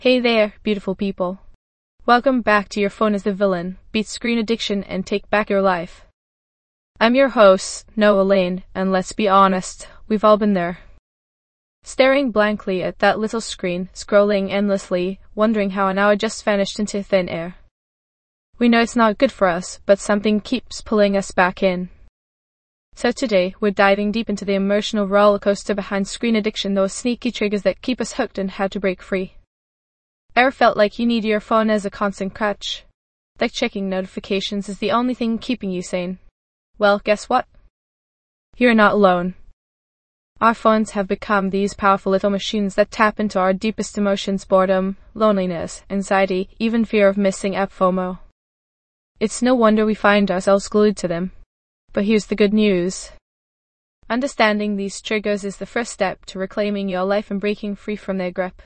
Hey there, beautiful people. Welcome back to Your Phone is the Villain, Beat Screen Addiction and Take Back Your Life. I'm your host, Noah Lane, and let's be honest, we've all been there. Staring blankly at that little screen, scrolling endlessly, wondering how an hour just vanished into thin air. We know it's not good for us, but something keeps pulling us back in. So today, we're diving deep into the emotional roller coaster behind screen addiction, those sneaky triggers that keep us hooked and how to break free. Ever felt like you need your phone as a constant crutch? Like checking notifications is the only thing keeping you sane? Well, guess what? You're not alone. Our phones have become these powerful little machines that tap into our deepest emotions: boredom, loneliness, anxiety, even fear of missing out, FOMO. It's no wonder we find ourselves glued to them. But here's the good news. Understanding these triggers is the first step to reclaiming your life and breaking free from their grip.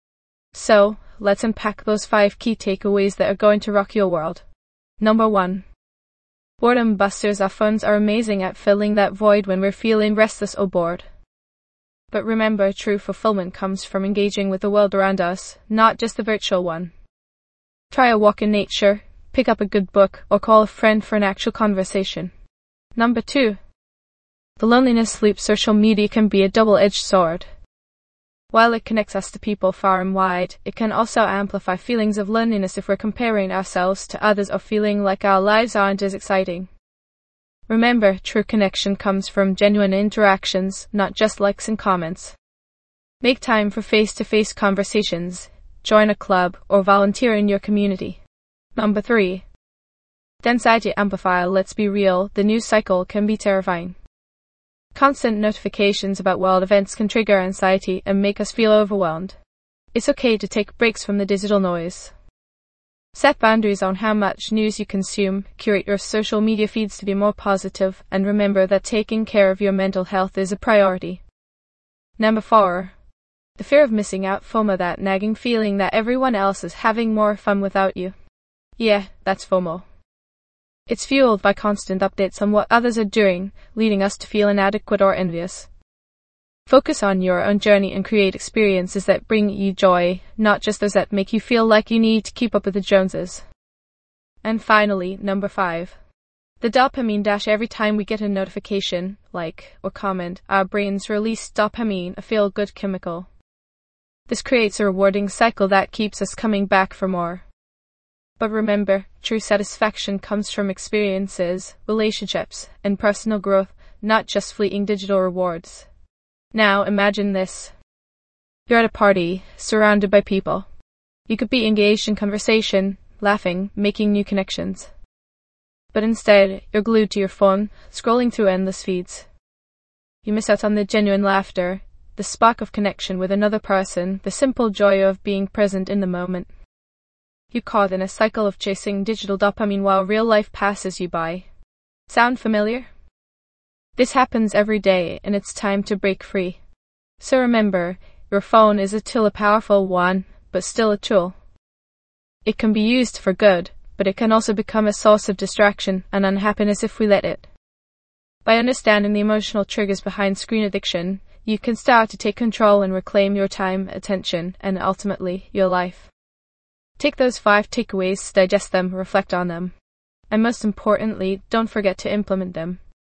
So, let's unpack those 5 key takeaways that are going to rock your world. Number 1. Boredom busters. Our phones are amazing at filling that void when we're feeling restless or bored. But remember, true fulfillment comes from engaging with the world around us, not just the virtual one. Try a walk in nature, pick up a good book, or call a friend for an actual conversation. Number 2. The loneliness loop. Social media can be a double-edged sword. While it connects us to people far and wide, it can also amplify feelings of loneliness if we're comparing ourselves to others or feeling like our lives aren't as exciting. Remember, true connection comes from genuine interactions, not just likes and comments. Make time for face-to-face conversations, join a club, or volunteer in your community. Number 3. The anxiety amplifier. Let's be real, the news cycle can be terrifying. Constant notifications about world events can trigger anxiety and make us feel overwhelmed. It's okay to take breaks from the digital noise. Set boundaries on how much news you consume, curate your social media feeds to be more positive, and remember that taking care of your mental health is a priority. Number 4. The fear of missing out, FOMO. That nagging feeling that everyone else is having more fun without you. Yeah, that's FOMO. It's fueled by constant updates on what others are doing, leading us to feel inadequate or envious. Focus on your own journey and create experiences that bring you joy, not just those that make you feel like you need to keep up with the Joneses. And finally, number 5. The dopamine dash. Every time we get a notification, like, or comment, our brains release dopamine, a feel-good chemical. This creates a rewarding cycle that keeps us coming back for more. But remember, true satisfaction comes from experiences, relationships, and personal growth, not just fleeting digital rewards. Now imagine this. You're at a party, surrounded by people. You could be engaged in conversation, laughing, making new connections. But instead, you're glued to your phone, scrolling through endless feeds. You miss out on the genuine laughter, the spark of connection with another person, the simple joy of being present in the moment. You're caught in a cycle of chasing digital dopamine while real life passes you by. Sound familiar? This happens every day, and it's time to break free. So remember, your phone is a tool, a powerful one, but still a tool. It can be used for good, but it can also become a source of distraction and unhappiness if we let it. By understanding the emotional triggers behind screen addiction, you can start to take control and reclaim your time, attention, and ultimately, your life. Take those 5 takeaways, digest them, reflect on them. And most importantly, don't forget to implement them.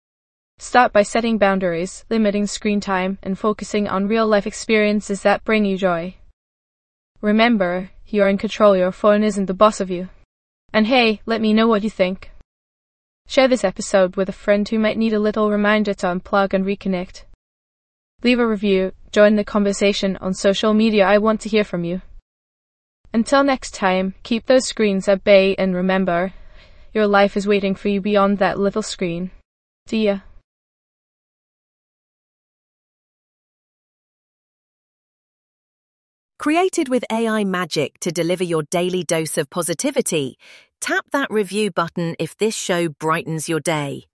Start by setting boundaries, limiting screen time, and focusing on real-life experiences that bring you joy. Remember, you're in control. Your phone isn't the boss of you. And hey, let me know what you think. Share this episode with a friend who might need a little reminder to unplug and reconnect. Leave a review, join the conversation on social media. I want to hear from you. Until next time, keep those screens at bay and remember, your life is waiting for you beyond that little screen. See ya. Created with AI magic to deliver your daily dose of positivity, tap that review button if this show brightens your day.